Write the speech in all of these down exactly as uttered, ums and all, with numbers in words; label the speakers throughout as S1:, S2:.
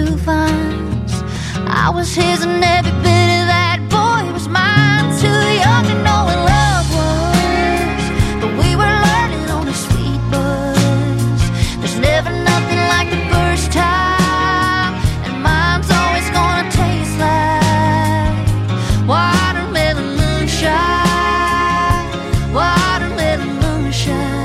S1: two vines. I was his and every bit of that boy was mine. Too young to know what love was, but we were learning on a sweet buzz. There's never nothing like the first time, and mine's always gonna taste like watermelon moonshine, watermelon moonshine.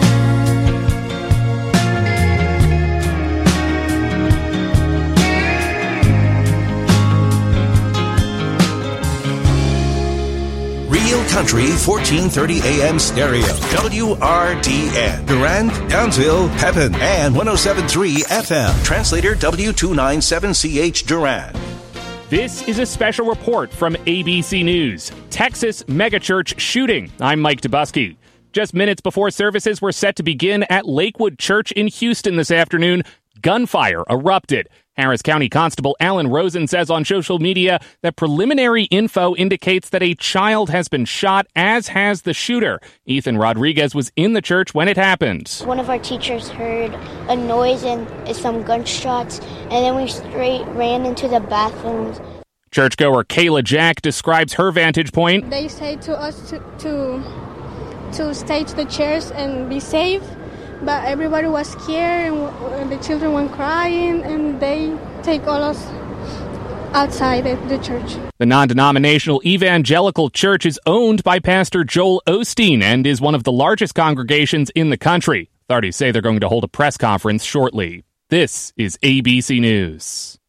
S2: Real Country fourteen thirty A M stereo. W R D N. Durand, Townsville, Pepin, and one oh seven point three F M. Translator W two ninety-seven C H Durand.
S3: This is a special report from A B C News. Texas megachurch shooting. I'm Mike Dubusky. Just minutes before services were set to begin at Lakewood Church in Houston this afternoon, gunfire erupted. Harris County Constable Alan Rosen says on social media that preliminary info indicates that a child has been shot, as has the shooter. Ethan Rodriguez was in the church when it happened.
S4: One of our teachers heard a noise and some gunshots, and then we straight ran into the bathrooms.
S3: Churchgoer Kayla Jack describes her vantage point.
S5: They say to us to to, to stage the chairs and be safe. But everybody was scared, and the children were crying, and they take all us outside the church.
S3: The non-denominational Evangelical Church is owned by Pastor Joel Osteen and is one of the largest congregations in the country. Authorities say they're going to hold a press conference shortly. This is A B C News.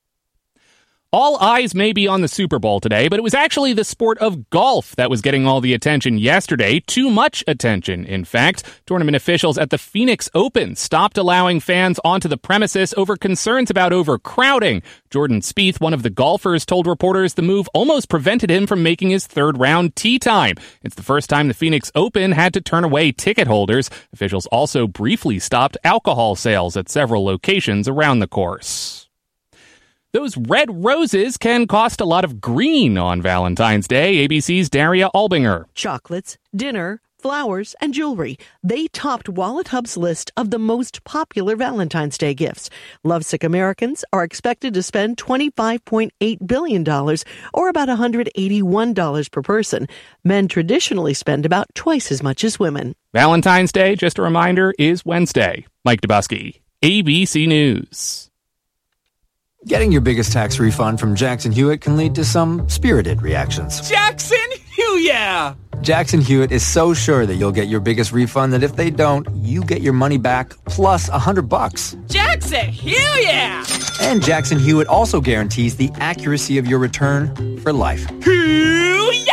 S3: All eyes may be on the Super Bowl today, but it was actually the sport of golf that was getting all the attention yesterday. Too much attention, in fact. Tournament officials at the Phoenix Open stopped allowing fans onto the premises over concerns about overcrowding. Jordan Spieth, one of the golfers, told reporters the move almost prevented him from making his third round tee time. It's the first time the Phoenix Open had to turn away ticket holders. Officials also briefly stopped alcohol sales at several locations around the course. Those red roses can cost a lot of green on Valentine's Day. A B C's Daria Albinger.
S6: Chocolates, dinner, flowers, and jewelry. They topped WalletHub's list of the most popular Valentine's Day gifts. Lovesick Americans are expected to spend twenty-five point eight billion dollars, or about one hundred eighty-one dollars per person. Men traditionally spend about twice as much as women.
S3: Valentine's Day, just a reminder, is Wednesday. Mike Dubusky, A B C News.
S7: Getting your biggest tax refund from Jackson Hewitt can lead to some spirited reactions.
S8: Jackson Hewitt!
S7: Jackson Hewitt is so sure that you'll get your biggest refund that if they don't, you get your money back plus a hundred bucks.
S8: Jackson Hewitt!
S7: And Jackson Hewitt also guarantees the accuracy of your return for life.
S8: Hewitt!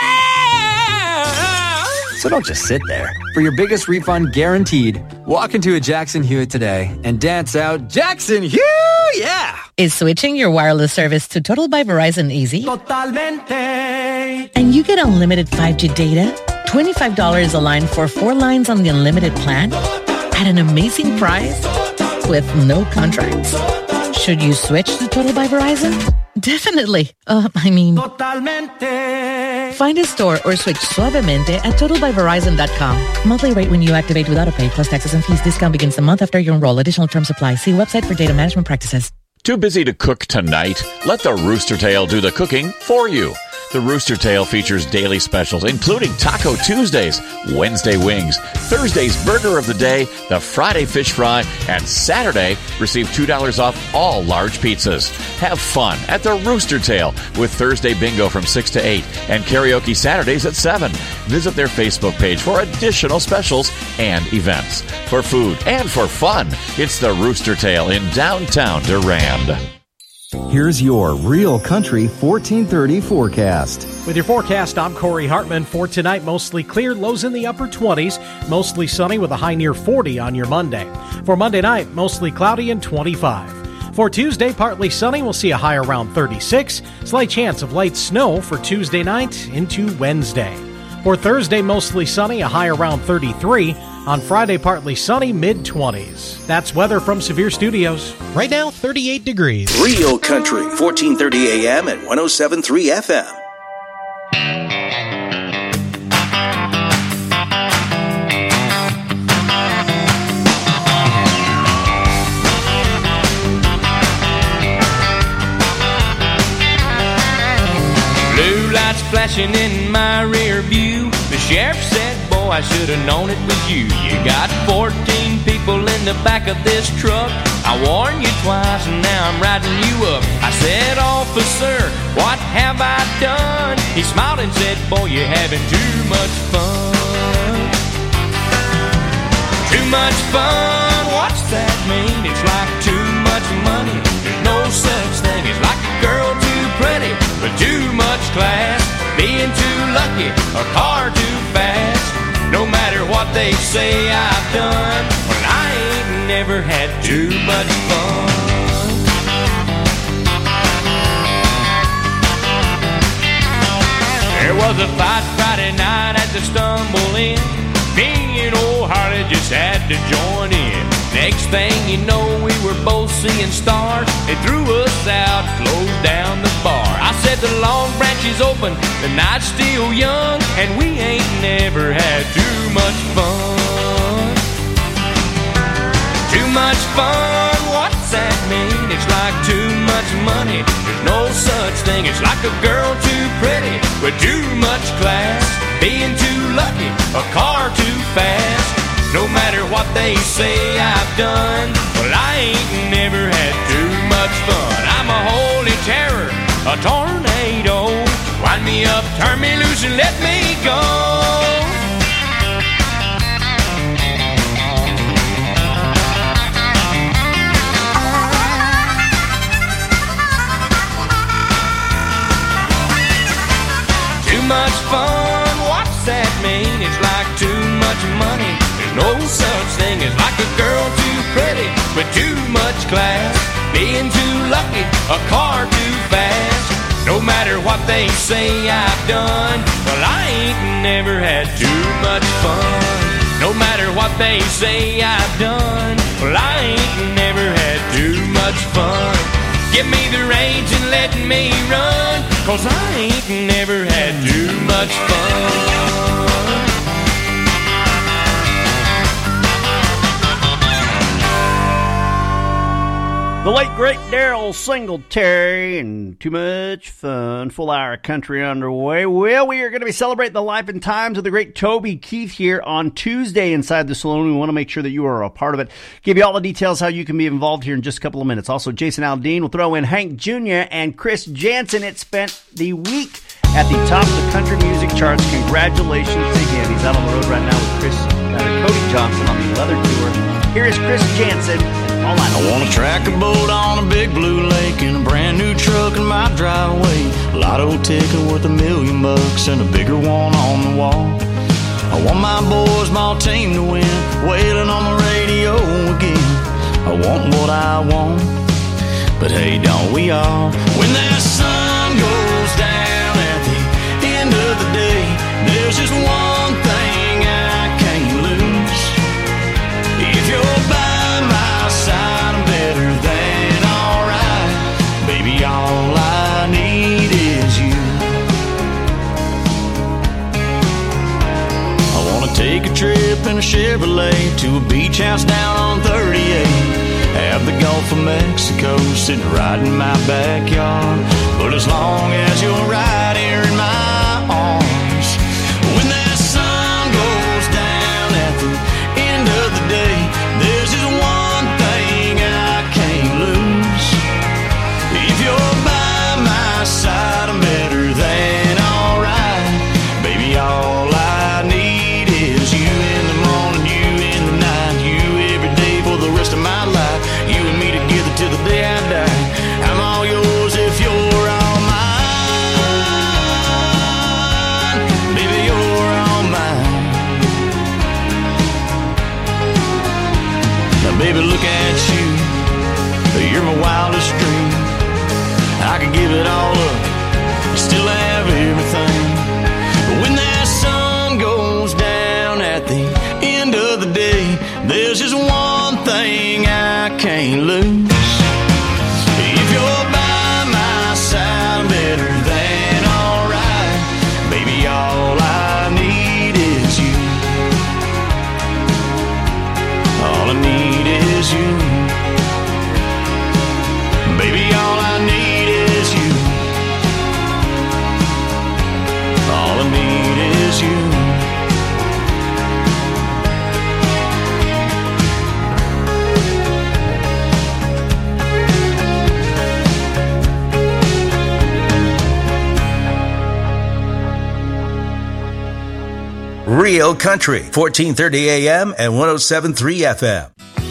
S7: So don't just sit there. For your biggest refund guaranteed, walk into a Jackson Hewitt today and dance out Jackson Hewitt! Yeah!
S9: Is switching your wireless service to Total by Verizon easy?
S8: Totalmente.
S9: And you get unlimited five G data, twenty-five dollars a line for four lines on the unlimited plan, at an amazing price, with no contracts. Should you switch to Total by Verizon? Definitely. Uh, I mean... Totalmente. Find a store or switch suavemente at total by verizon dot com. Monthly rate when you activate without a pay plus taxes and fees. Discount begins the month after you enroll. Additional terms apply. See website for data management practices.
S10: Too busy to cook tonight? Let the Rooster Tail do the cooking for you. The Rooster Tail features daily specials, including Taco Tuesdays, Wednesday wings, Thursday's burger of the day, the Friday fish fry, and Saturday, receive two dollars off all large pizzas. Have fun at the Rooster Tail with Thursday bingo from six to eight and karaoke Saturdays at seven. Visit their Facebook page for additional specials and events. For food and for fun, it's the Rooster Tail in downtown Durand.
S11: Here's your Real Country fourteen thirty forecast.
S12: With your forecast, I'm Corey Hartman. For tonight, mostly clear, lows in the upper twenties, mostly sunny with a high near forty on your Monday. For Monday night, mostly cloudy and twenty-five. For Tuesday, partly sunny, we'll see a high around thirty-six. Slight chance of light snow for Tuesday night into Wednesday. For Thursday, mostly sunny, a high around thirty-three. On Friday, partly sunny, mid-twenties. That's weather from Severe Studios. Right now, thirty-eight degrees.
S2: Real Country, fourteen thirty A M and one oh seven point three F M.
S13: flashing in my rear view. The sheriff said, boy, I should have known it was you. You got fourteen people in the back of this truck. I warned you twice and now I'm riding you up. I said, officer, what have I done? He smiled and said, boy, you're having too much fun. Too much fun, what's that mean? It's like too much money. There's no such thing as like a girl too pretty, but too much class. Being too lucky, a car too fast. No matter what they say I've done, well, I ain't never had too much fun. There was a fight Friday night at the Stumble Inn. Me and old Harley just had to join in. Next thing you know, we were both seeing stars. They threw us out, closed down the bar. I said the Long Branch is open, the night's still young, and we ain't never had too much fun. Too much fun, what's that mean? It's like too much money. There's no such thing. It's like a girl too pretty with too much class. Being too lucky, a car too fast. No matter what they say I've done, well, I ain't never had too much fun. I'm a holy terror, a tornado. Wind me up, turn me loose, and let me go. Too much fun, what's that mean? It's like too much money. There's no such thing as like a girl too pretty with too much class. Being too lucky, a car too fast. No matter what they say I've done, well, I ain't never had too much fun. No matter what they say I've done, well, I ain't never had too much fun. Give me the reins and let me run, 'cause I ain't never had too much fun.
S14: The late, great Daryl Singletary and Too Much Fun. Full hour of country underway. Well, we are going to be celebrating the life and times of the great Toby Keith here on Tuesday inside the saloon. We want to make sure that you are a part of it. Give you all the details how you can be involved here in just a couple of minutes. Also, Jason Aldean will throw in Hank Junior and Chris Jansen. It spent the week at the top of the country music charts. Congratulations to him. He's out on the road right now with Chris, uh, Cody Johnson on the Leather Tour. Here is Chris Jansen. All I,
S15: I want to track a boat on a big blue lake and a brand new truck in my driveway. A lotto ticket worth a million bucks and a bigger one on the wall. I want my boys, my team to win, wailing on the radio again. I want what I want, but hey, don't we all? When that sun goes down at the end of the day, there's just one thing I can't lose. If you're by my side, I'm better than alright. Baby, all I need is you. I wanna take a trip in a Chevrolet to a beach house down on thirty-eight. Have the Gulf of Mexico sitting right in my backyard. But as long as you're right here in my arms, when that sun goes down at the end of the day, there's just one thing I can't lose. If you're by my side, I'm better than alright. Baby, all I need is you in the morning, you in the night, you every day for the rest of my life. You and me together till the day I die. I'm all yours if you're all mine.
S2: Real Country, fourteen thirty A M and one oh seven point three F M.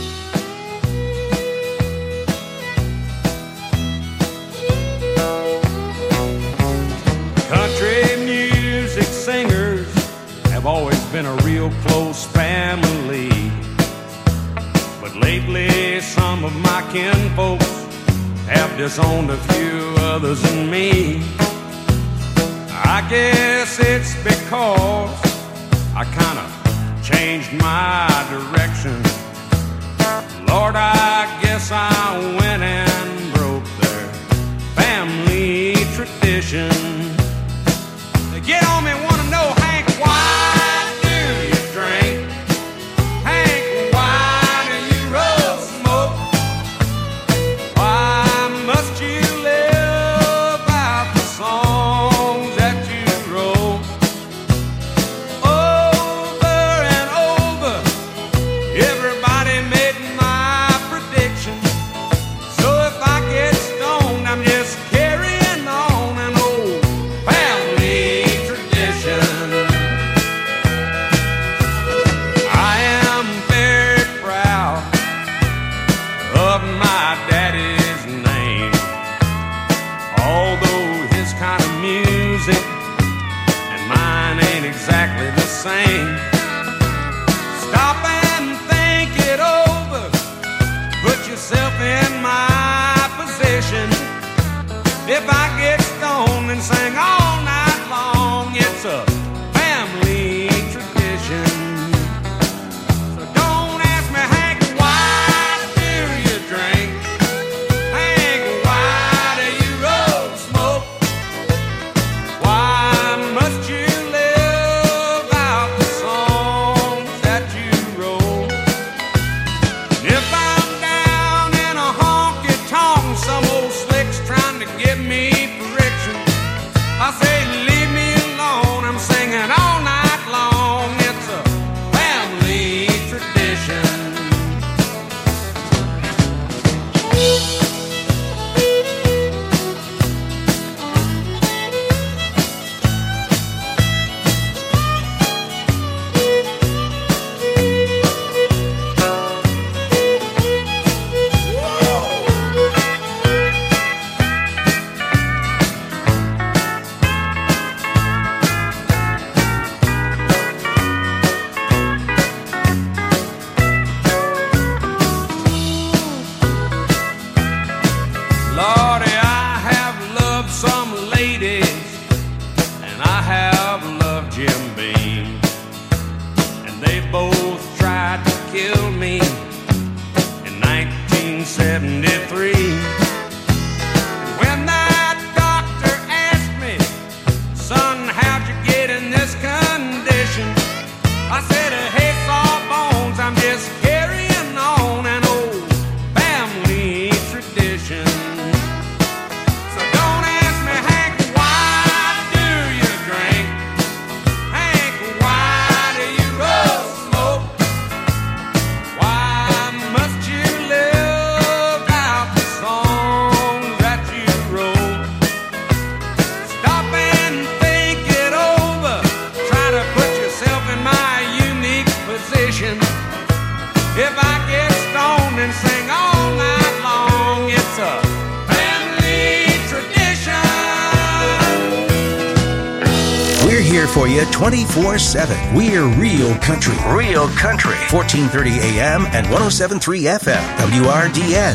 S13: Country music singers have always been a real close family. But lately some of my kinfolks have disowned a few others than me. I guess it's because I kind of changed my direction. Lord, I guess I went and broke their family tradition. They get on me, want to know, Hank, why do you drink? Hank, why do you roll smoke? Why must you live out the songs that you wrote? Over and over, everybody made my prediction. So if I get stoned, I'm just carrying on an old family tradition. I am very proud of my daddy's name, although his kind of music and mine ain't exactly the same. Stop and think it over, put yourself in my position. If I get stoned and sing all night long, it's a family tradition. So don't ask me, Hank, why do you drink? Hank, why do you roll smoke? Why must you live out the songs that you wrote? If I'm down in a honky-tonk, some old slick's trying to give me friction, I say, leave me alone, I'm singing all night long. It's a family tradition. Lordy, I have loved some ladies, and I have loved Jim Beam, and they both tried to kill me in nineteen seventy-three. When that doctor asked me, son, how'd you get in this condition? I said, hey, sawbones, I'm just carrying on an old family tradition. So don't ask me, Hank, why do you drink? Hank, why do you roll smoke? Why must you live out the songs that you wrote? Stop and think it over. Try to put yourself in my unique position. If I get stoned and sing all night long, it's a family tradition.
S2: We're here for you twenty-four seven. We're Real Country. Real Country, fourteen thirty A M and one oh seven point three F M, W R D N.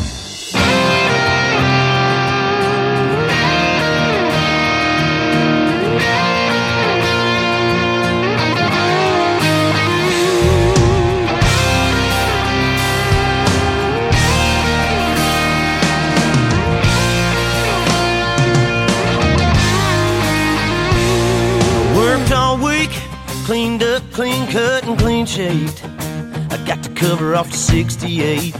S16: Worked all week, cleaned up, clean cut, and clean shaved. I got to cover off the sixty-eight.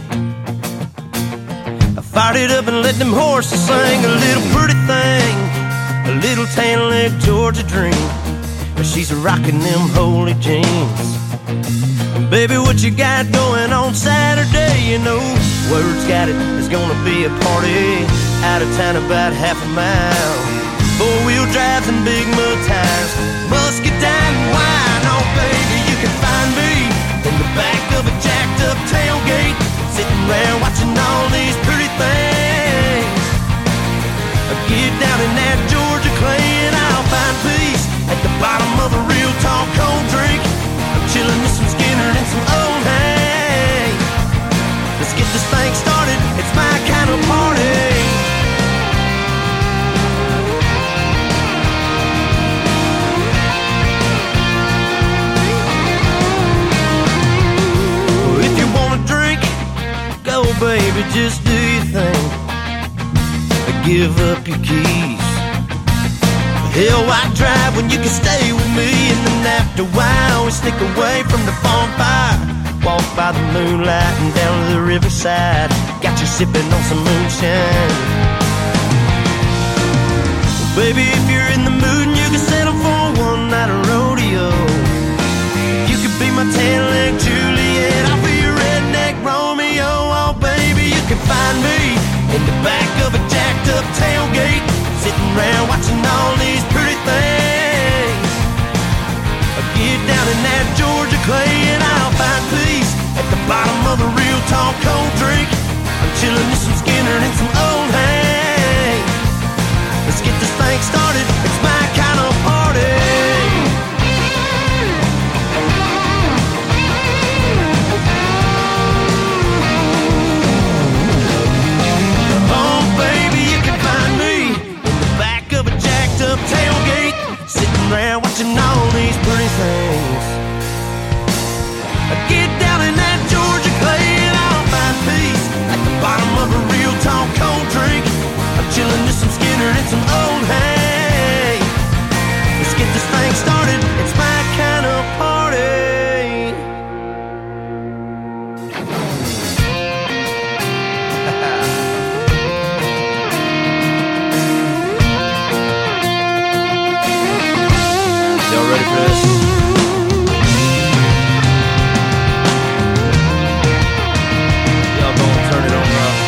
S16: I fired it up and let them horses sing a little pretty thing, a little tan leg Georgia dream. But she's rocking them holy jeans. And baby, what you got going on Saturday? You know, word's got it, there's gonna be a party out of town about half a mile. Four-wheel drives and big mud tires, musket down and wine, oh baby. just do your thing. Give up your keys. Hell, why drive when you can stay with me? And then after a while, we sneak away from the bonfire. Walk by the moonlight and down to the riverside. Got you sipping on some moonshine. Well, baby, if you're in the mood and you can settle for one night of rodeo, you could be my tan-leg Juliet. I'll be your redneck Romeo. Oh, baby, you can find me in the back of a jacked-up tailgate, sitting around watching all these pretty things. I get down in that Georgia clay and I'll find peace at the bottom of a real tall cold drink. I'm chilling with some Skinner and some old Hank. Let's get this thing started. It's my kind of party. Up tailgate, sitting around watching all these pretty things. I get down in that Georgia clay and I'll find peace at the bottom of a real tall cold drink. I'm chilling with some Skinner and some old hay. Let's get this thing started. It's my kind of party. Ready for this? Y'all gonna turn it on now.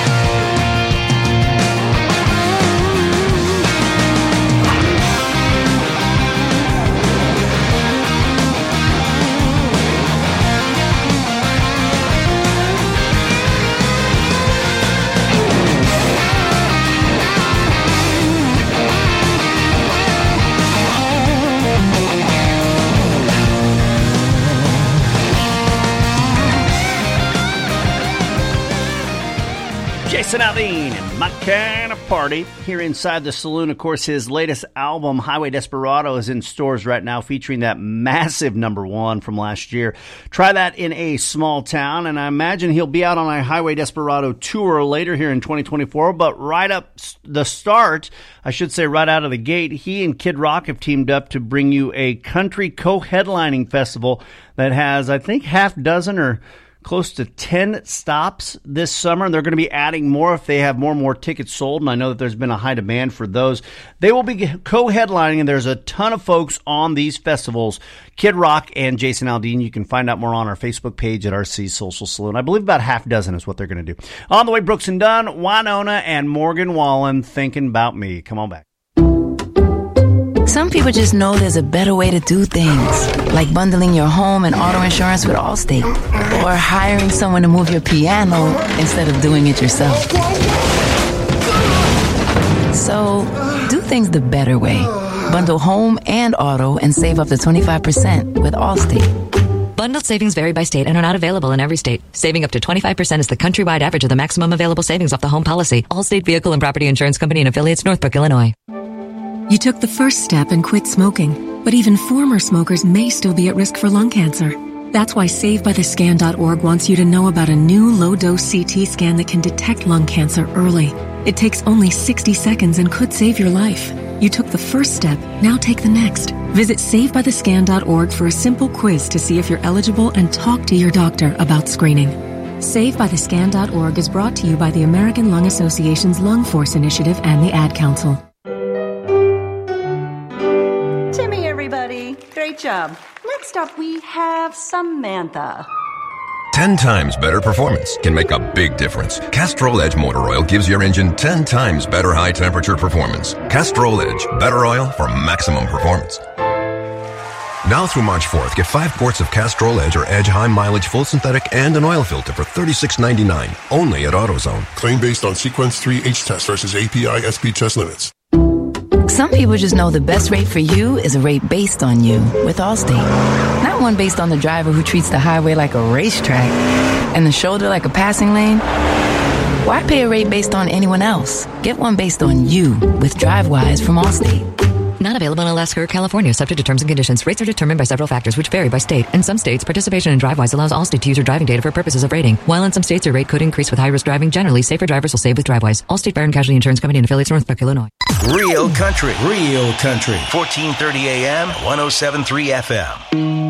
S16: Jason Aldean and My Kind of Party here inside the saloon. Of course, his latest album, Highway Desperado, is in stores right now, featuring that massive number one from last year. Try that in a small town, and I imagine he'll be out on a Highway Desperado tour later here in twenty twenty-four. But right up the start, I should say right out of the gate, he and Kid Rock have teamed up to bring you a country co-headlining festival that has, I think, half dozen or close to ten stops this summer, and they're going to be adding more if they have more and more tickets sold, and I know that there's been a high demand for those. They will be co-headlining, and there's a ton of folks on these festivals. Kid Rock and Jason Aldean. You can find out more on our Facebook page at R C Social Saloon. I believe about half dozen is what they're going to do. On the way, Brooks and Dunn, Wynonna, and Morgan Wallen, Thinking About Me. Come on back.
S17: Some people just know there's a better way to do things, like bundling your home and auto insurance with Allstate, or hiring someone to move your piano instead of doing it yourself. So, do things the better way. Bundle home and auto and save up to twenty-five percent with Allstate.
S18: Bundled savings vary by state and are not available in every state. Saving up to twenty-five percent is the countrywide average of the maximum available savings off the home policy. Allstate Vehicle and Property Insurance Company and affiliates, Northbrook, Illinois.
S19: You took the first step and quit smoking, but even former smokers may still be at risk for lung cancer. That's why Save By The Scan dot org wants you to know about a new low-dose C T scan that can detect lung cancer early. It takes only sixty seconds and could save your life. You took the first step, now take the next. Visit Save By The Scan dot org for a simple quiz to see if you're eligible and talk to your doctor about screening. Save By The Scan dot org is brought to you by the American Lung Association's Lung Force Initiative and the Ad Council.
S20: Timmy, everybody. Great job. Next up, we have Samantha.
S21: Ten times better performance can make a big difference. Castrol Edge Motor Oil gives your engine ten times better high-temperature performance. Castrol Edge, better oil for maximum performance. Now through March fourth, get five quarts of Castrol Edge or Edge High Mileage Full Synthetic and an oil filter for thirty-six ninety-nine, only at AutoZone.
S22: Claim based on Sequence three H test versus A P I S P test limits.
S17: Some people just know the best rate for you is a rate based on you with Allstate. Not one based on the driver who treats the highway like a racetrack and the shoulder like a passing lane. Why pay a rate based on anyone else? Get one based on you with DriveWise from Allstate.
S18: Not available in Alaska or California, subject to terms and conditions. Rates are determined by several factors, which vary by state. In some states, participation in DriveWise allows Allstate to use your driving data for purposes of rating. While in some states, your rate could increase with high-risk driving. Generally, safer drivers will save with DriveWise. Allstate Fire and Casualty Insurance Company and affiliates, Northbrook, Illinois.
S2: Real country, real country. fourteen thirty A M, one oh seven point three F M.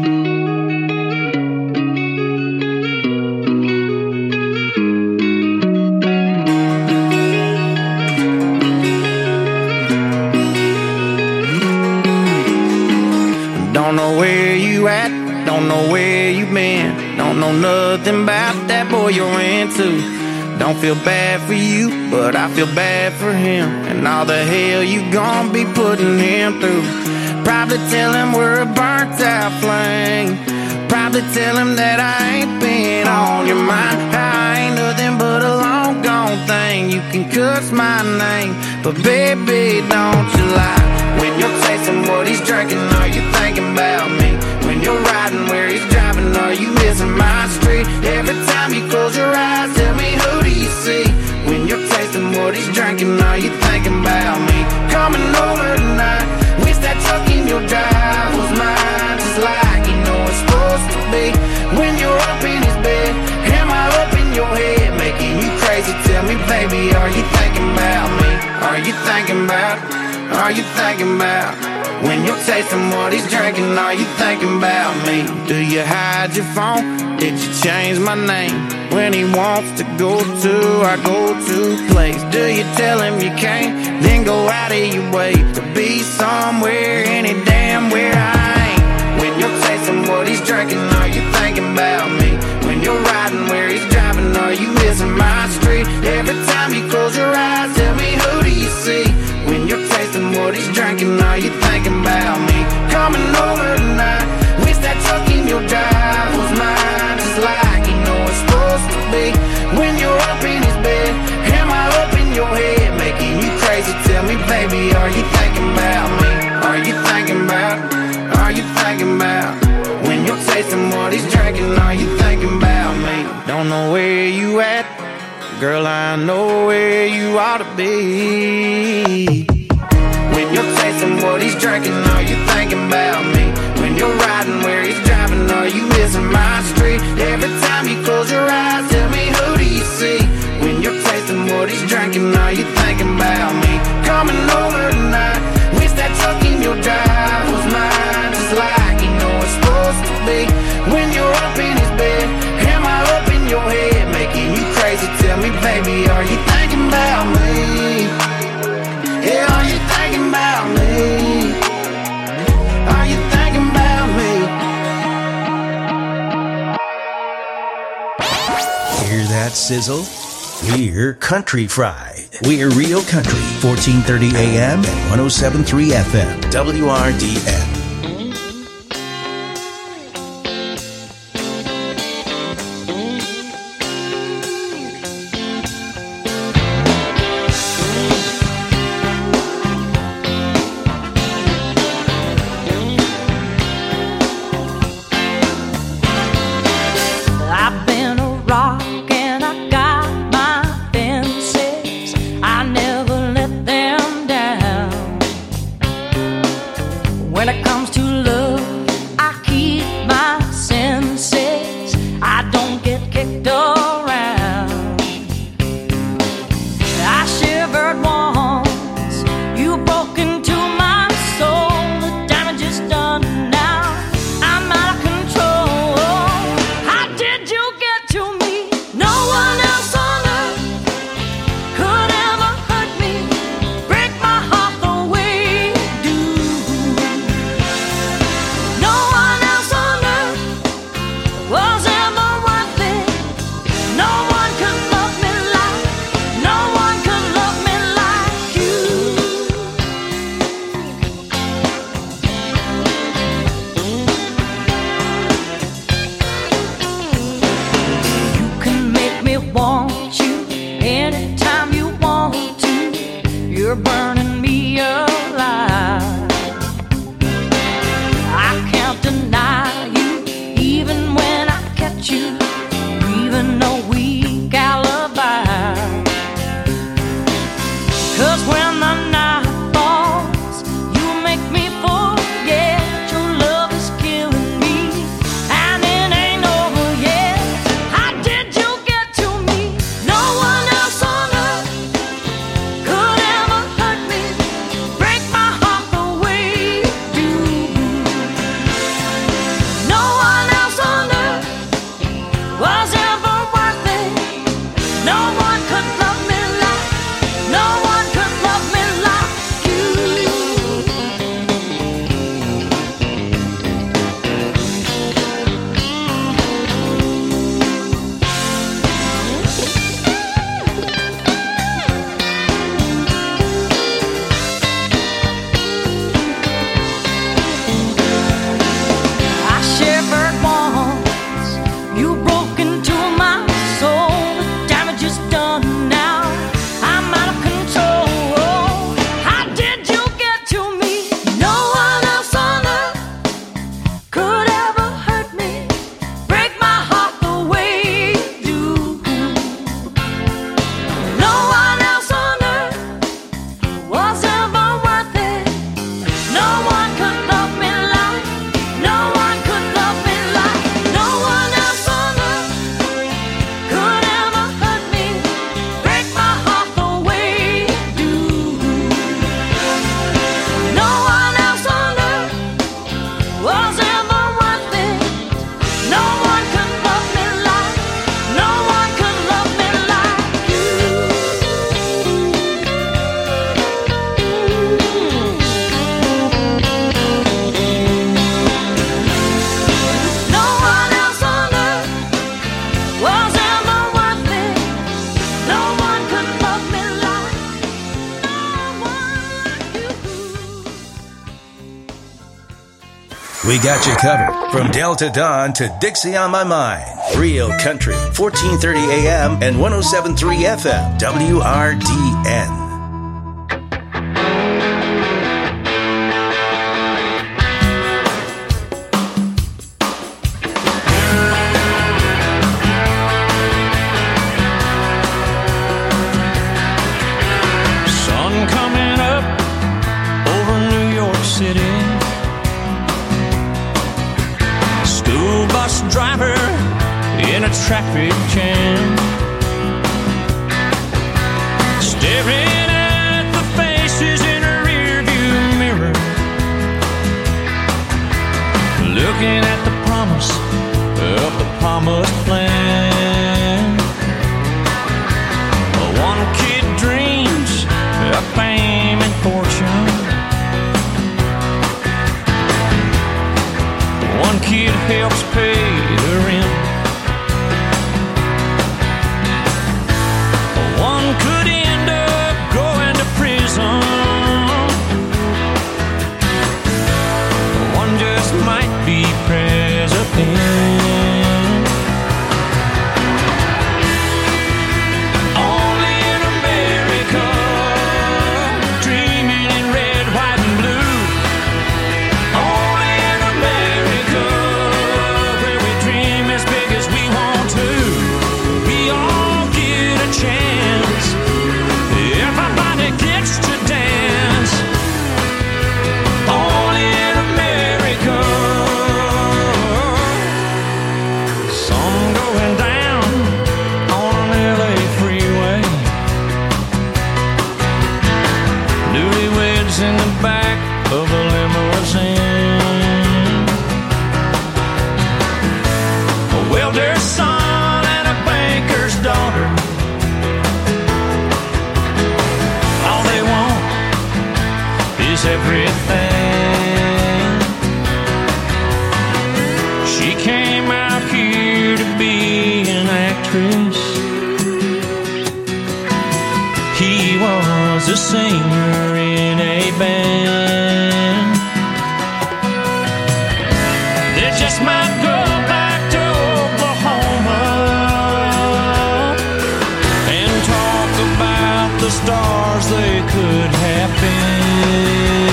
S1: Don't know where you at, don't know where you been, don't know nothing about that boy you're into. Don't feel bad for you, but I feel bad for him, and all the hell you gon' be putting him through. Probably tell him we're a burnt out flame, probably tell him that I ain't been on your mind. I ain't nothing but a long gone thing, you can cuss my name, but baby don't you lie. When you're tasting what he's drinking, are you thinking about me? When you're riding where he's driving, are you missing my street? Every time you close your eyes, tell me who do you see? When you're tasting what he's drinking, are you thinking about me? Coming over tonight, wish that truck in your drive was mine, just like you know it's supposed to be. When you're up in his bed, am I up in your head, making you crazy? Tell me, baby, are you thinking about me? Are you thinking about Are you thinking about when you're tasting what he's drinking? Are you thinking about me? Do you hide your phone? Did you change my name? When he wants to go to our go-to place, do you tell him you can't, then go out of your way to be somewhere, any damn where I ain't? When you're tasting what he's drinking, are you thinking about me? When you're riding where he's driving, are you missing my street? Every time you close your eyes, tell me who do you see? When you're tasting what he's drinking, are you thinking about me? Coming over tonight, wish that truck in your drive was mine, just like you know it's supposed to be. When you're up in his bed, am I up in your head, making you crazy? Tell me, baby, are you thinking about me? Are you thinking about, are you thinking about when you're tasting what he's drinking, are you thinking about me? Don't know where you at, girl, I know where you ought to be. When you're tasting what he's drinking, are you thinking about me? When you're riding where he's driving, are you missing my street? Every time you close your eyes, tell me who do you see? When you're tasting what he's drinking, are you thinking about me? Coming over tonight, wish that truck in your drive was mine, just like you know it's supposed to be. When you're up in his bed, am I up in your head, making you crazy? Tell me, baby, are you thinking about me? Yeah, are you thinking about me? Are you thinking about me?
S2: Hear that sizzle? We're Country Fried. We're Real Country, fourteen thirty A M and one oh seven point three F M, W R D N. We got you covered from Delta Dawn to Dixie on My Mind. Real Country, fourteen thirty A M and one oh seven point three F M, W R D N.
S15: Sun coming up over New York City. School bus driver in a traffic jam, staring at the faces in a rearview mirror, looking at the promise of the promised land. One kid dreams of fame and fortune, one kid helps pay the rent. One could end up going to prison. One just might be president. Only in America, dreaming in red, white, and blue. Only in America, where we dream as big as we want to. We all get a chance. Everybody gets to dance. Only in America. Sun going down on an L A freeway. Newlyweds in the back of a limousine. A welder's son and a banker's daughter. All they want is everything. She came out here to be an actress. He was a singer in a band. They just might go back to Oklahoma and talk about the stars they could have been.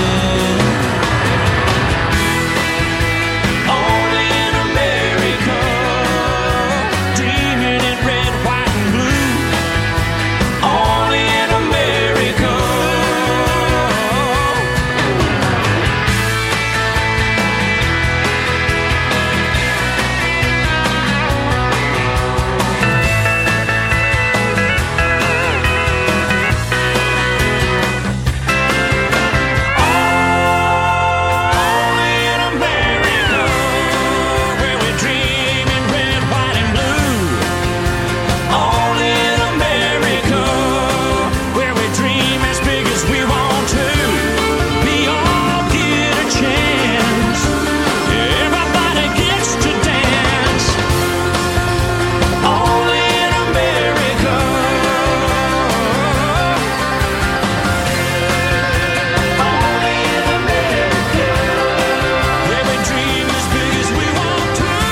S15: Only in America, dreaming in red, white, and blue. Only in America. Only in America, where we dream in red, white, and blue. Only in America, where we dream as big as we want to. We all get a chance. Everybody gets to dance. Only in America. Only in America, where we dream as big as we want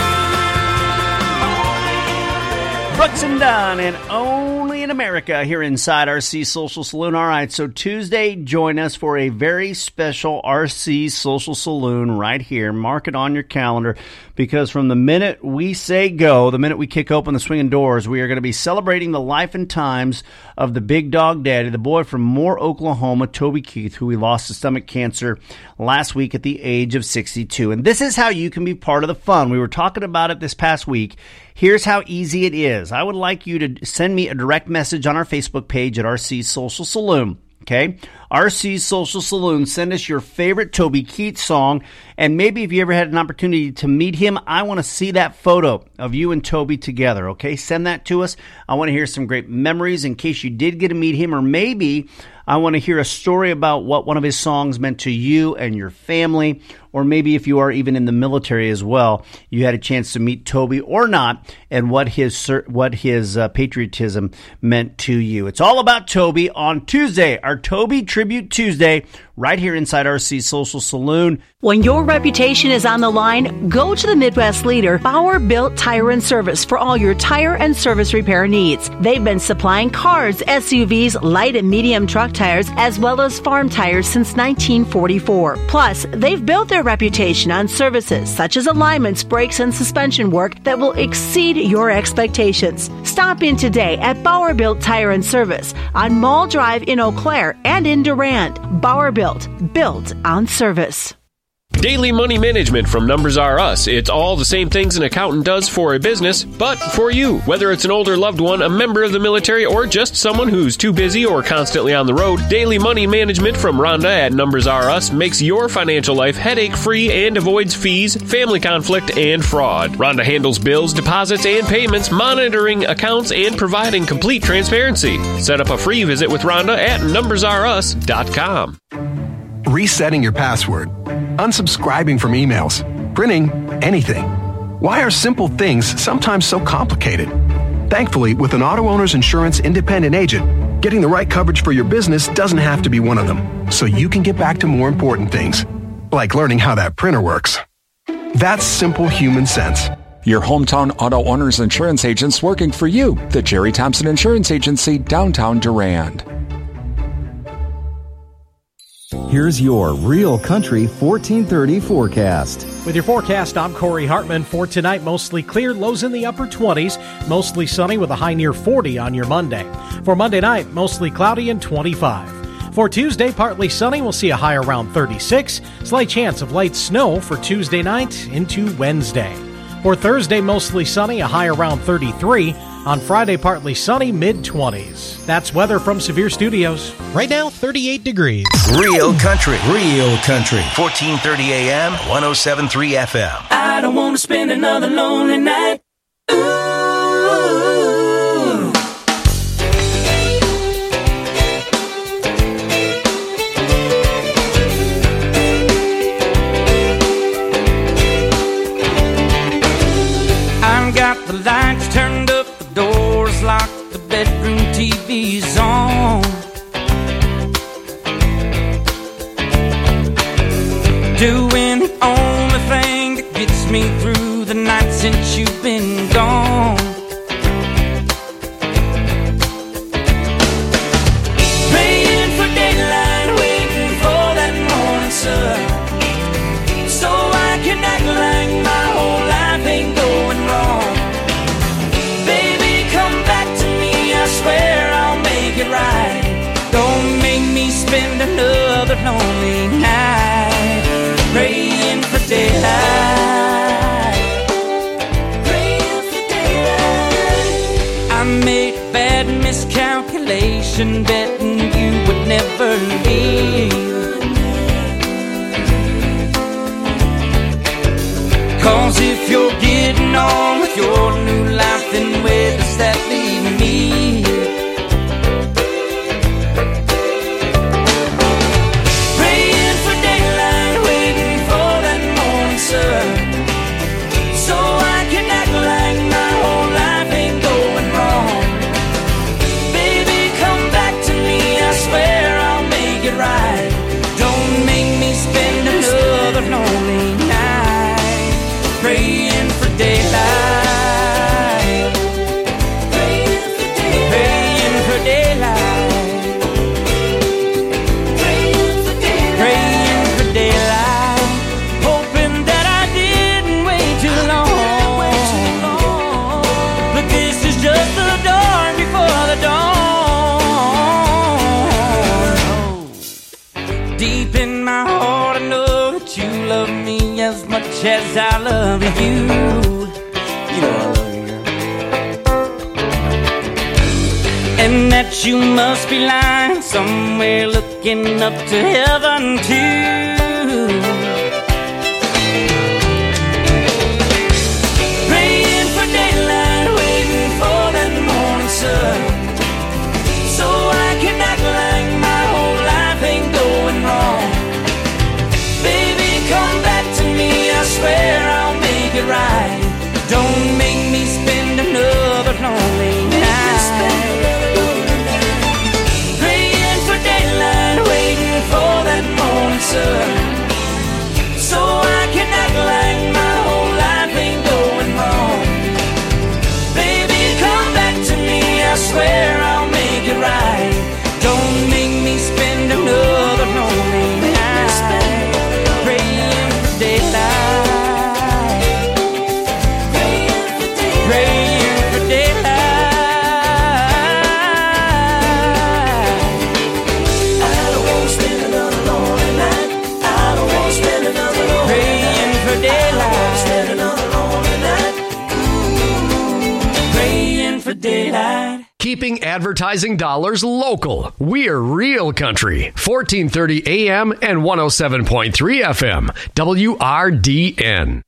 S15: to.
S14: Brooks and Dunn and Only in America here inside R C Social Saloon. All right, so Tuesday, join us for a very special R C Social Saloon right here. Mark it on your calendar, because from the minute we say go, the minute we kick open the swinging doors, we are going to be celebrating the life and times of the big dog daddy, the boy from Moore, Oklahoma, Toby Keith, who we lost to stomach cancer last week at the age of sixty-two. And this is how you can be part of the fun. We were talking about it this past week. Here's how easy it is. I would like you to send me a direct message on our Facebook page at R C Social Saloon. Okay? R C Social Saloon. Send us your favorite Toby Keith song. And maybe if you ever had an opportunity to meet him, I want to see that photo of you and Toby together. Okay? Send that to us. I want to hear some great memories in case you did get to meet him, or maybe I want to hear a story about what one of his songs meant to you and your family, or maybe if you are even in the military as well, you had a chance to meet Toby or not, and what his what his uh, patriotism meant to you. It's all about Toby on Tuesday, our Toby Tribute Tuesday right here inside R C's Social Saloon.
S4: When your reputation is on the line, go to the Midwest leader, Bauer Built Tire and Service, for all your tire and service repair needs. They've been supplying cars, S U Vs, light and medium truck tires, as well as farm tires since nineteen forty-four. Plus, they've built their reputation on services such as alignments, brakes, and suspension work that will exceed your expectations. Stop in today at Bauer Built Tire and Service on Mall Drive in Eau Claire and in Durand. Bauer Built, built on service.
S5: Daily Money Management from Numbers R Us. It's all the same things an accountant does for a business, but for you. Whether it's an older loved one, a member of the military, or just someone who's too busy or constantly on the road, Daily Money Management from Rhonda at Numbers R Us makes your financial life headache-free and avoids fees, family conflict, and fraud. Rhonda handles bills, deposits, and payments, monitoring accounts, and providing complete transparency. Set up a free visit with Rhonda at numbers r us dot com.
S23: Resetting your password, unsubscribing from emails, printing anything. Why are simple things sometimes so complicated? Thankfully, with an auto owner's insurance independent agent, getting the right coverage for your business doesn't have to be one of them, so you can get back to more important things, like learning how that printer works. That's simple human sense.
S24: Your hometown auto owner's insurance agent's working for you. The Jerry Thompson Insurance Agency, downtown Durand.
S11: Here's your Real Country fourteen thirty forecast.
S12: With your forecast, I'm Corey Hartman. For tonight, mostly clear, lows in the upper twenties, mostly sunny with a high near forty on your Monday. For Monday night, mostly cloudy and twenty-five. For Tuesday, partly sunny, we'll see a high around thirty-six. Slight chance of light snow for Tuesday night into Wednesday. For Thursday, mostly sunny, a high around thirty-three. On Friday, partly sunny, mid-twenties. That's weather from Severe Studios. Right now, thirty-eight degrees.
S2: Real Country, Real Country, fourteen thirty A M, one oh seven point three F M.
S8: I don't want to spend another lonely night. Ooh. I've got the lights turned up, the doors locked, the bedroom T V's on. Doing the only thing that gets me through the night since you've been gone. Praying for daylight, waiting for that morning sun, so I can act like my whole life ain't going wrong. Baby, come back to me, I swear I'll make it right. Don't make me spend another lonely night praying for daylight, praying for daylight. I made a bad miscalculation, betting you would never leave. Cause if you're getting on with your new life, then where does that leave me? Praying for daylight, waiting for that morning sun, so I can act like my whole life ain't going wrong. Baby, come back to me, I swear I'll make it right. Don't make me spend another lonely night praying for daylight, praying for daylight, praying for daylight, praying for daylight, praying for daylight, hoping that I didn't wait too long. But this is just the dawn before the dawn. Deep in my heart, I know that you love me as much as I love you. You know I love you, girl. And that you must be lying somewhere looking up to heaven too. Praying for daylight, waiting for that morning sun, so I can act like my whole life ain't going wrong. Baby, come back to me, I swear I'll make it right. Don't make me spend another lonely night praying for daylight, waiting
S3: keeping advertising dollars local. We're Real Country, fourteen thirty A M and one oh seven point three F M, W R D N.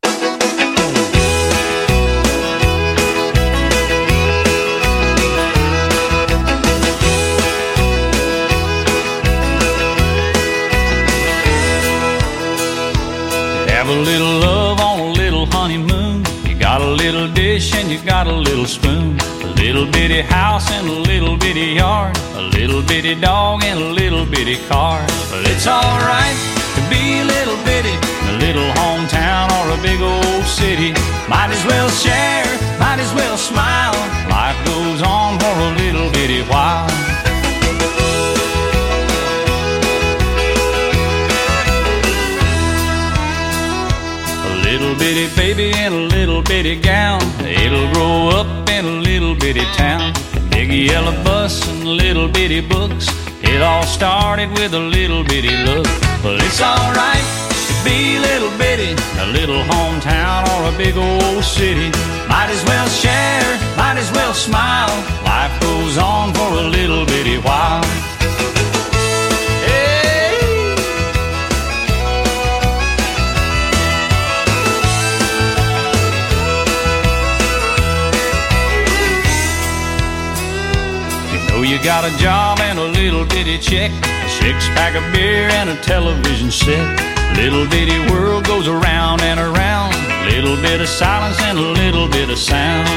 S6: Have a little love on a little honeymoon. You got a little dish and you got a little spoon. A little bitty house and a little bitty yard. A little bitty dog and a little bitty car. Well, it's alright to be a little bitty in a little hometown or a big old city. Might as well share, might as well smile. Life goes on for a little bitty while. Little bitty baby in a little bitty gown. It'll grow up in a little bitty town. Big yellow bus and little bitty books. It all started with a little bitty look. Well, it's alright to be a little bitty in a little hometown or a big old city. Might as well share, might as well smile. Life goes on for a little bitty while. You got a job and a little bitty check, a six-pack of beer and a television set. Little bitty world goes around and around. Little bit of silence and a little bit of sound.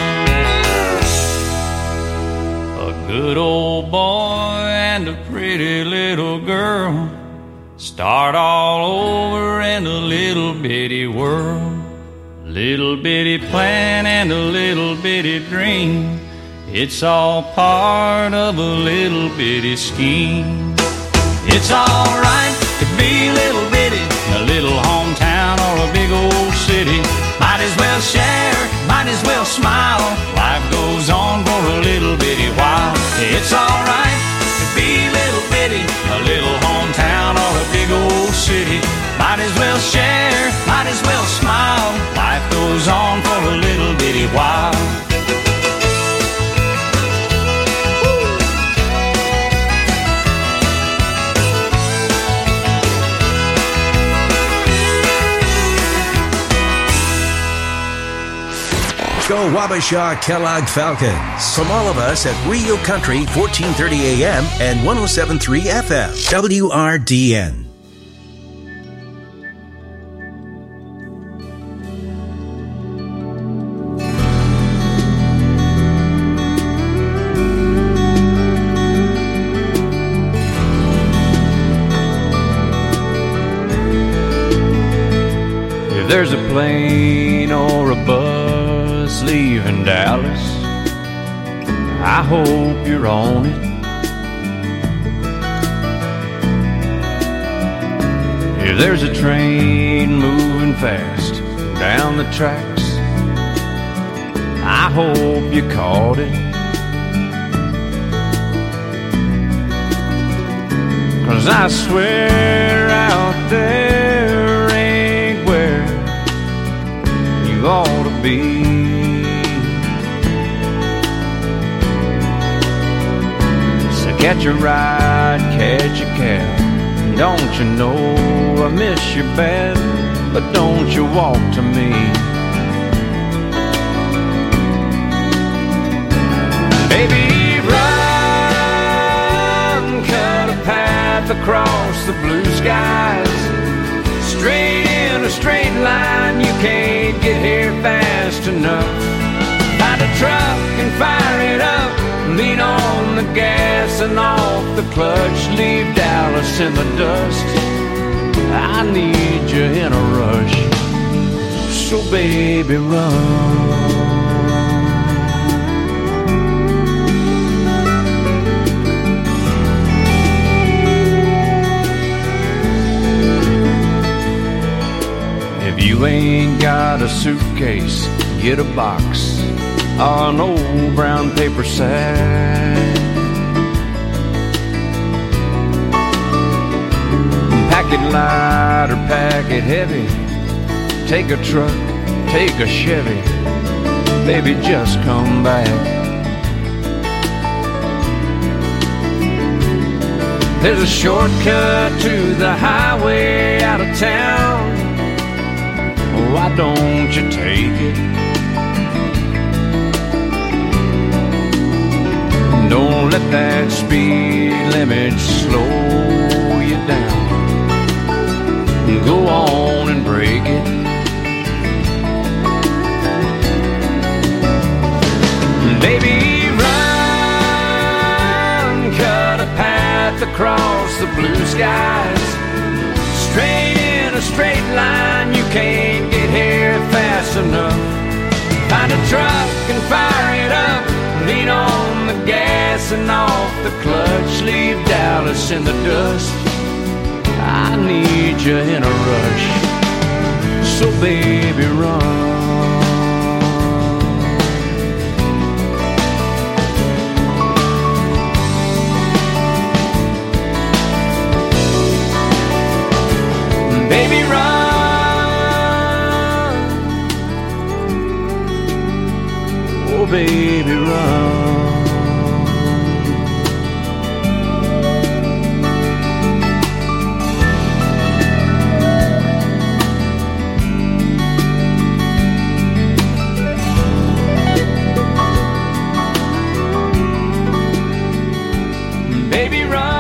S6: A good old boy and a pretty little girl start all over in a little bitty world. Little bitty plan and a little bitty dream. It's all part of a little bitty scheme. It's alright to be a little bitty in a little hometown or a big old city. Might as well share, might as well smile. Life goes on for a little bitty while. It's alright to be a little bitty in a little hometown or a big old city. Might as well share, might as well smile. Life goes on for a little bitty while.
S2: Go Wabasha Kellogg Falcons. From all of us at Real Country, fourteen thirty A M and one oh seven point three F M, W R D N.
S6: If there's a plane or a bus leaving Dallas, I hope you're on it. If there's a train moving fast down the tracks, I hope you caught it. 'Cause I swear out there ain't where you ought to be. So catch a ride, catch a cab. Don't you know I miss you bad, but don't you walk to me. Baby, run, cut a path across the blue skies. Straight in a straight line, you can't get here fast enough. Find a truck and fire it up, lean on the gas and off the clutch. Leave Dallas in the dust, I need you in a rush. So baby, run. If you ain't got a suitcase, get a box or an old brown paper sack. Pack it light or pack it heavy. Take a truck, take a Chevy. Baby, just come back. There's a shortcut to the highway out of town. Why don't you take it? Don't let that speed limit slow you down. Go on and break it. Baby, run, cut a path across the blue skies. Straight in a straight line, you can't get here fast enough. Find a truck and fire it up. Lean on the gas and off the clutch. Leave Dallas in the dust. I need you in a rush. So baby, run. Baby, run. Oh, baby, run. Baby, run.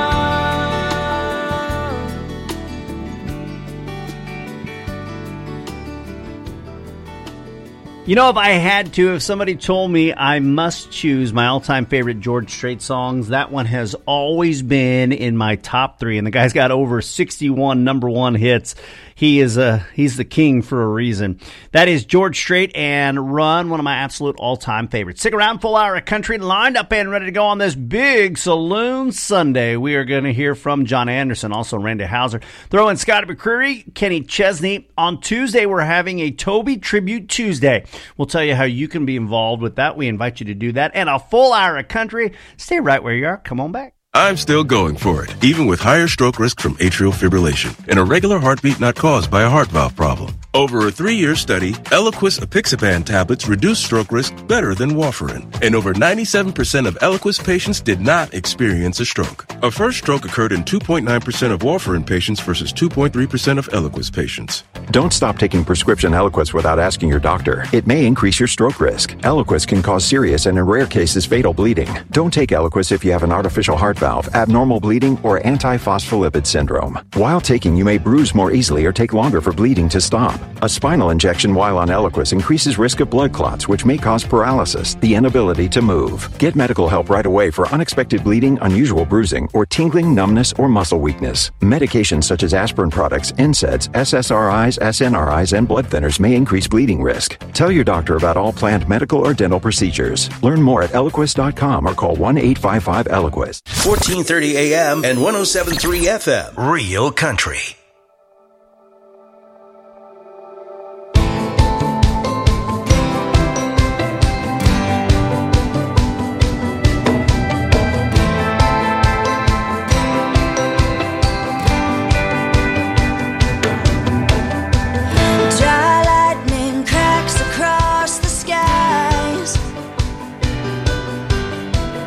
S14: You know, if I had to, if somebody told me I must choose my all-time favorite George Strait songs, that one has always been in my top three. And the guy's got over sixty-one number one hits. He is a he's the king for a reason. That is George Strait and Run, one of my absolute all-time favorites. Stick around, full hour of country lined up and ready to go on this big Saloon Sunday. We are going to hear from John Anderson, also Randy Houser. Throw in Scotty McCreery, Kenny Chesney. On Tuesday, we're having a Toby Tribute Tuesday. We'll tell you how you can be involved with that. We invite you to do that. And a full hour of country. Stay right where you are. Come on back.
S7: I'm still going for it, even with higher stroke risk from atrial fibrillation and a regular heartbeat not caused by a heart valve problem. Over a three-year study, Eliquis apixaban tablets reduce stroke risk better than warfarin, and over ninety-seven percent of Eliquis patients did not experience a stroke. A first stroke occurred in two point nine percent of warfarin patients versus two point three percent of Eliquis patients.
S9: Don't stop taking prescription Eliquis without asking your doctor. It may increase your stroke risk. Eliquis can cause serious and in rare cases fatal bleeding. Don't take Eliquis if you have an artificial heart valve, abnormal bleeding, or antiphospholipid syndrome. While taking, you may bruise more easily or take longer for bleeding to stop. A spinal injection while on Eliquis increases risk of blood clots, which may cause paralysis, the inability to move. Get medical help right away for unexpected bleeding, unusual bruising, or tingling, numbness, or muscle weakness. Medications such as aspirin products, N SAIDs, S S R Is, S N R Is, and blood thinners may increase bleeding risk. Tell your doctor about all planned medical or dental procedures. Learn more at Eliquis dot com or call one eight five five Eliquis.
S2: fourteen thirty A M and one oh seven point three F M. Real Country.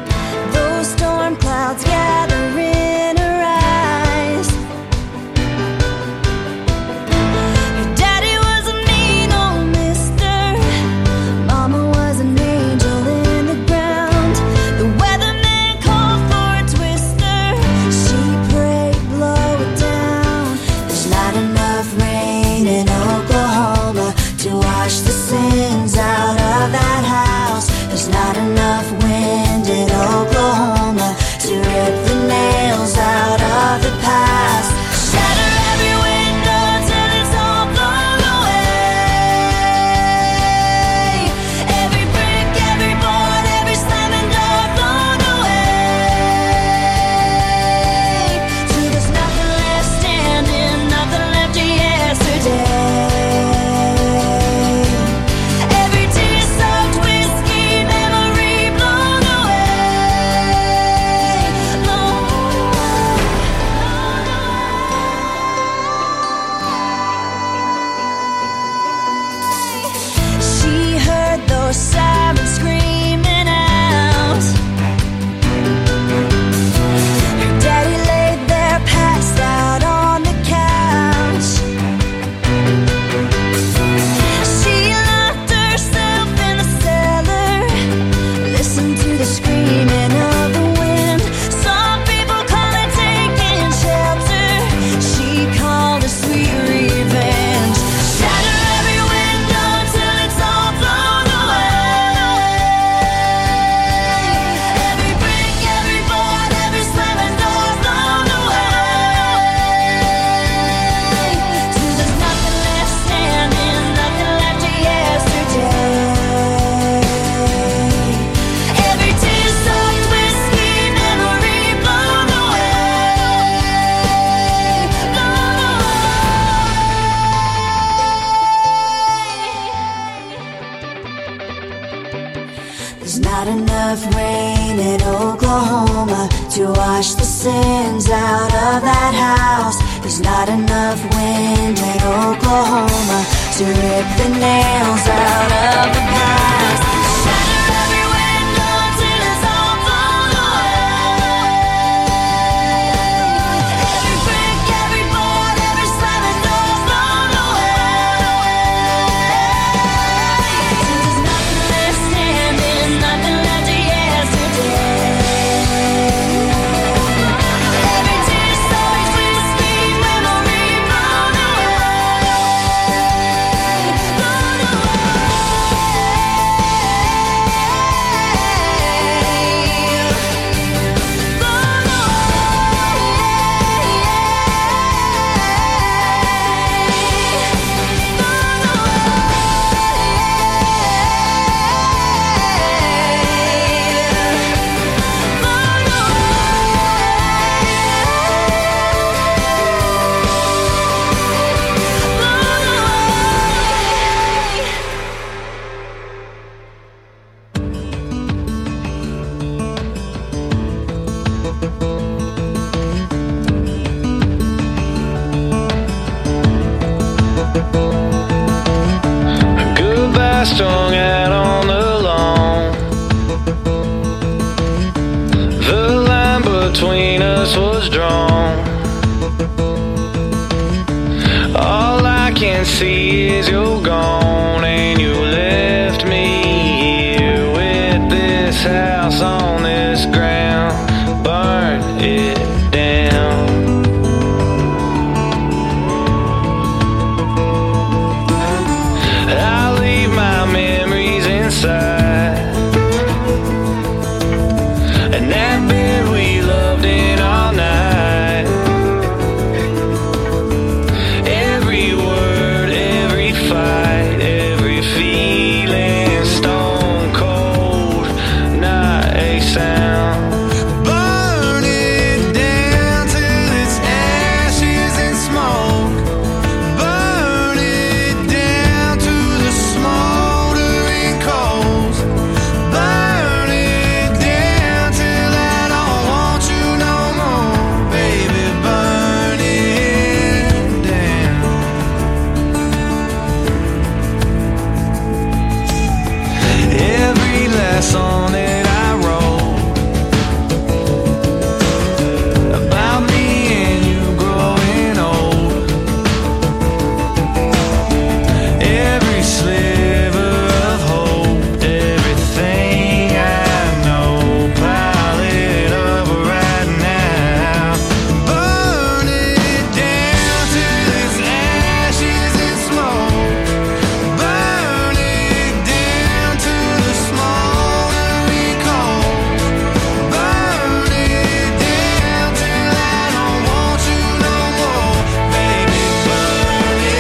S10: Those storm clouds gathering arise. not enough rain in Oklahoma to wash the sins out of that house. There's not enough wind in Oklahoma to rip the nails out of the past. Shatter every window till it's all blown away. Every brick, every board, every slamming door's blown away. There's nothing left standing, nothing left of yesterday. Every tear so sweet memory blown away, blown
S13: Goodbye strung out on the lawn. The line between us was drawn. All I can see is you're gone, and you left me here with this house on this ground. Burn it down. I leave my memories inside, and that bed we loved in all night. Every word, every fight, every feeling, stone cold, not a sound. Burn it down till it's ashes and smoke. Burn it down to the smoldering coals. Burn it down till I don't want you no more, baby. Burn it down. Every last song that I wrote about me and you growing old. Every sliver of hope, everything I know, pile it up right now. Burn it down till it's ashes and smoke. Burn it down to the smoldering coals. Burn it down till I don't want you no more, baby. Burn it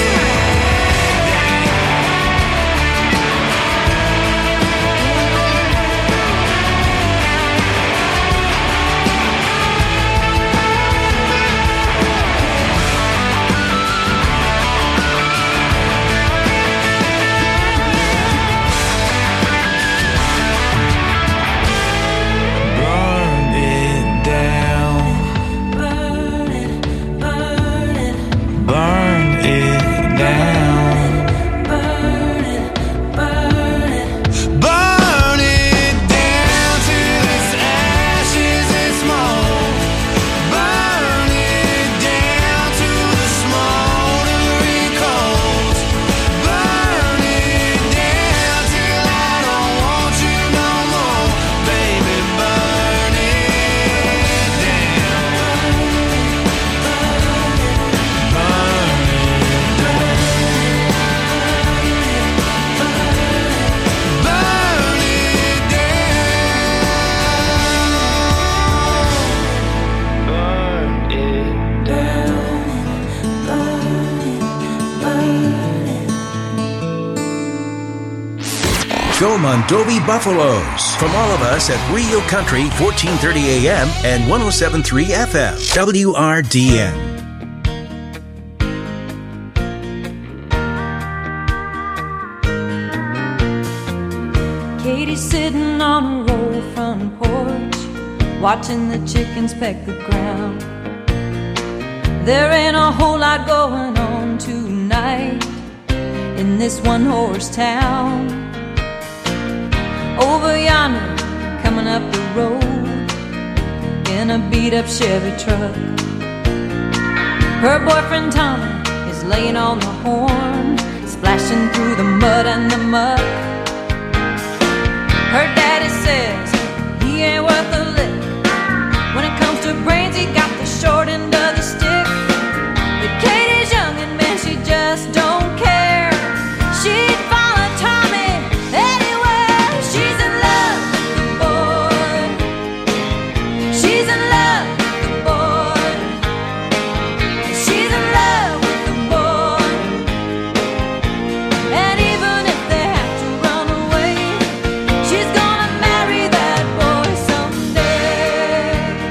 S13: Burn it down. Burn it, burn it. Burn it down. Burn it, burn it. Burn it down till it's ashes and smoke. Burn it down to the smoldering coals. Burn it down till I don't want you no more, baby. Burn it down. Burn it down. Burn it down.
S2: Go Mondovi Buffaloes from all of us at Real Country fourteen thirty A M and one oh seven point three F M W R D N.
S10: K
S16: Katie's sitting on her old front porch, watching the chickens peck the ground. There ain't a whole lot going on tonight in this one-horse town. Over yonder, coming up the road in a beat-up Chevy truck, her boyfriend Tommy is laying on the horn, splashing through the mud and the muck. Her daddy says he ain't worth a lick. When it comes to brains, he got the short end of the stick. But Katie's young and man, she just don't care. She'd follow Tommy anywhere. She's in love with the boy. She's in love with the boy. She's in love with the boy. And even if they have to run away, she's gonna marry that boy someday.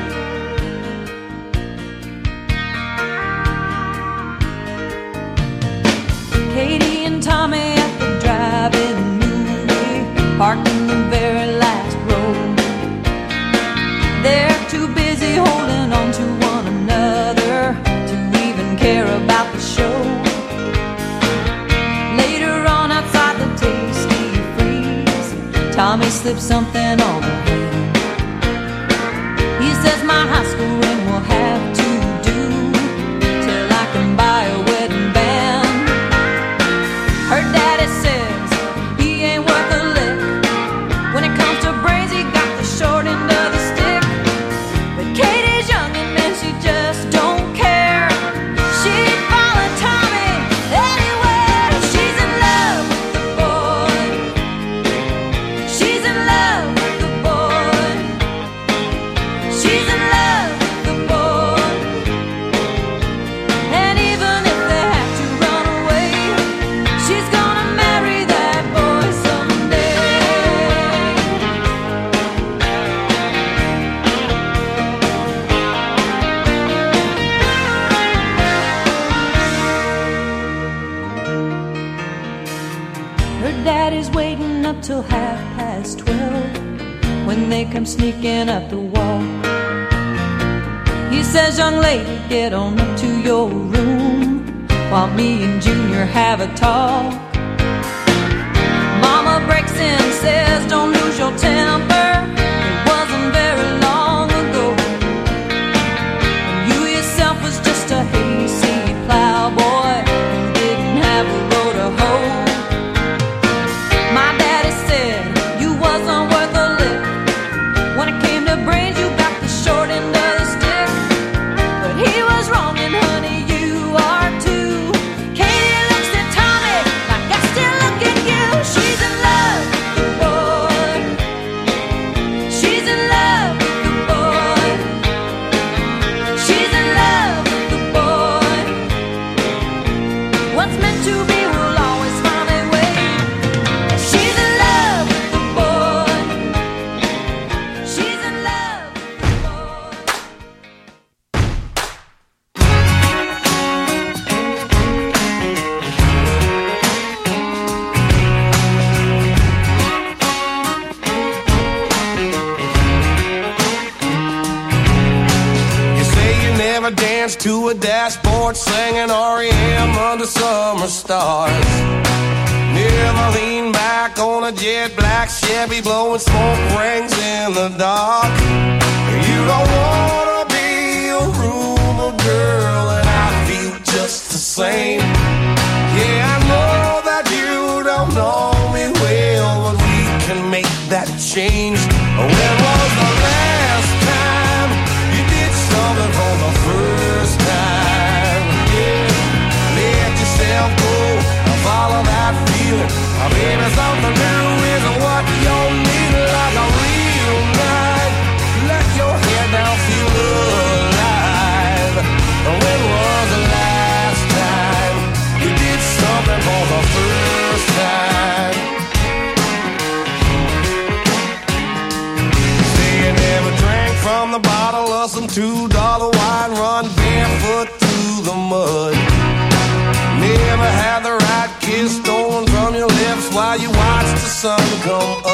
S16: Katie and Tommy at the drive-in movie, parked in the very last row. They're too busy holding on to one another to even care about the show. Later on outside the Tasty Freeze, Tommy slips something on her hand. He says my high school ring will have to do till I can buy a wedding band. Her daddy says he ain't worth a lick. When it comes to brains, he got the short end of the stick. But Katie's young and man, she just don't care. She'd follow Tommy anywhere. She's in love with the boy. She's in love with the boy. She's in love with the boy. And even if they have to run away, she's gonna marry that boy someday. Her daddy's waiting up till half past twelve when they come sneaking up the wall. He says, young lady, get on up to your room while me and Junior have a talk. Mama breaks in and says, don't lose your temper. It wasn't very long ago when you yourself was just a hayseed plowboy who didn't have a row to hoe. My daddy said you wasn't worth a lick. When it came to brains, you got the short end of the stick. But he was wrong, and honey, you are too. Katie looks at Tommy like I still look at you. She's in love with the boy. She's in love with the boy. She's in love with the boy. What's meant to be will always find a way. She's in love with the boy. She's in love with the boy.
S19: You say you never danced to a dashboard singing R E M under summer stars. Never lean back on a jet black Chevy blowing smoke rings in the dark. You don't wanna be a rumor girl, and I feel just the same. Yeah, I know that you don't know me well, but we can make that change. When was the last time you did something for the first time? Yeah, let yourself go and follow that feeling. Uh, Baby, something new is what you need, like a real night. Let your head down, feel alive. When was the last time you did something for the first time? Say you never drank from the bottle of some two dollar wine, run barefoot through the mud. Never had the right kiss stolen from your lips while you watched the sun come up.